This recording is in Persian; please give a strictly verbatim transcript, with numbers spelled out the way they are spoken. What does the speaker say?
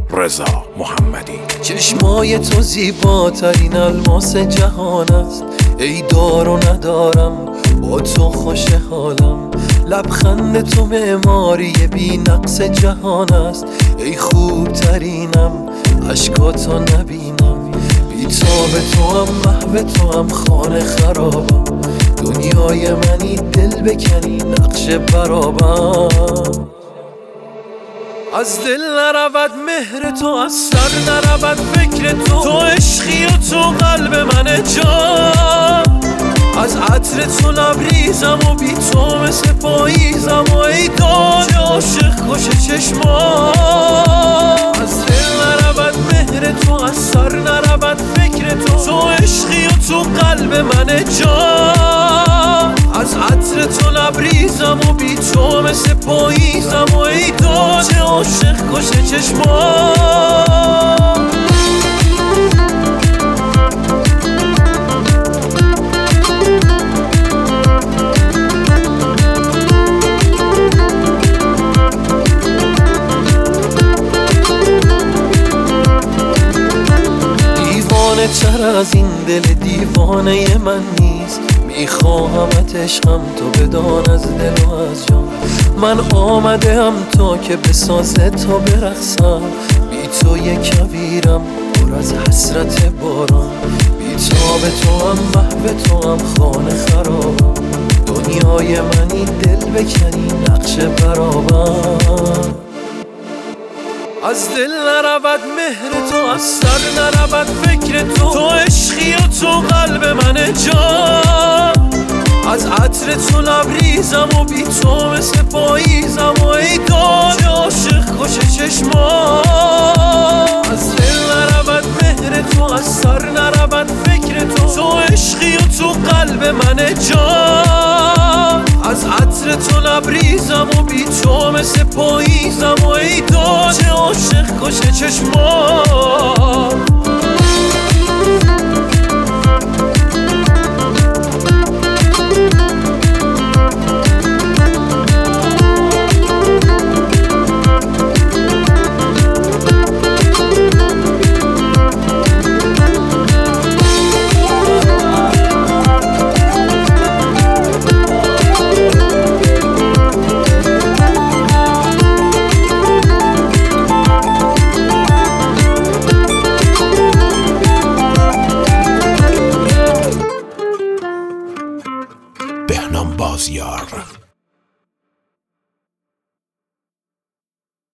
رضا محمدی. چشمای تو زیباترین الماس جهان است، ای دار و ندارم با تو خوش حالم. لبخند تو معماری بی نقص جهان است، ای خوبترینم اشکاتو نبینم. بی تاب تو هم محو تو هم خانه خرابم، دنیای منی دل بکنی نقش برابم. از دل نرود مهر تو، از سر نرود فکر تو، تو عشقی و تو قلب من جان. از عطر تو لبریزم و بی تو مثل پاییزم و ای داد عاشق کش چشمان. از دل نرود مهر تو، از سر نرود فکر تو، تو عشقی و تو قلب من جان. از عطر تو لبریزم و بی تو مثل پاییزم و ای داد عاشق کش چشمان. دیوانه تر از این دل دیوانه من نیست، میخواهمت عشقم تو بدان از دل و از جان. من آمده هم تا که بسازه تا برقصم، بی تو یک کویرم پر از حسرت باران. بی تاب تو هم محو تو هم خانه خرابم، دنیای منی دل بکنی نقش برابم. از دل نرود مهر تو، از سر نرود فکر تو، تو عشقی و تو قلب من جان. از عطر تو لبریزم و بی تو مثل پاییزم و ای داد عاشق کش چشمان. از دل نرود مهر تو، از سر نرود فکر تو، تو عشقی و تو قلب من جان. از عطر تو لبریزم و بی تو مثل پاییزم و ای داد عاشق کش چشمان.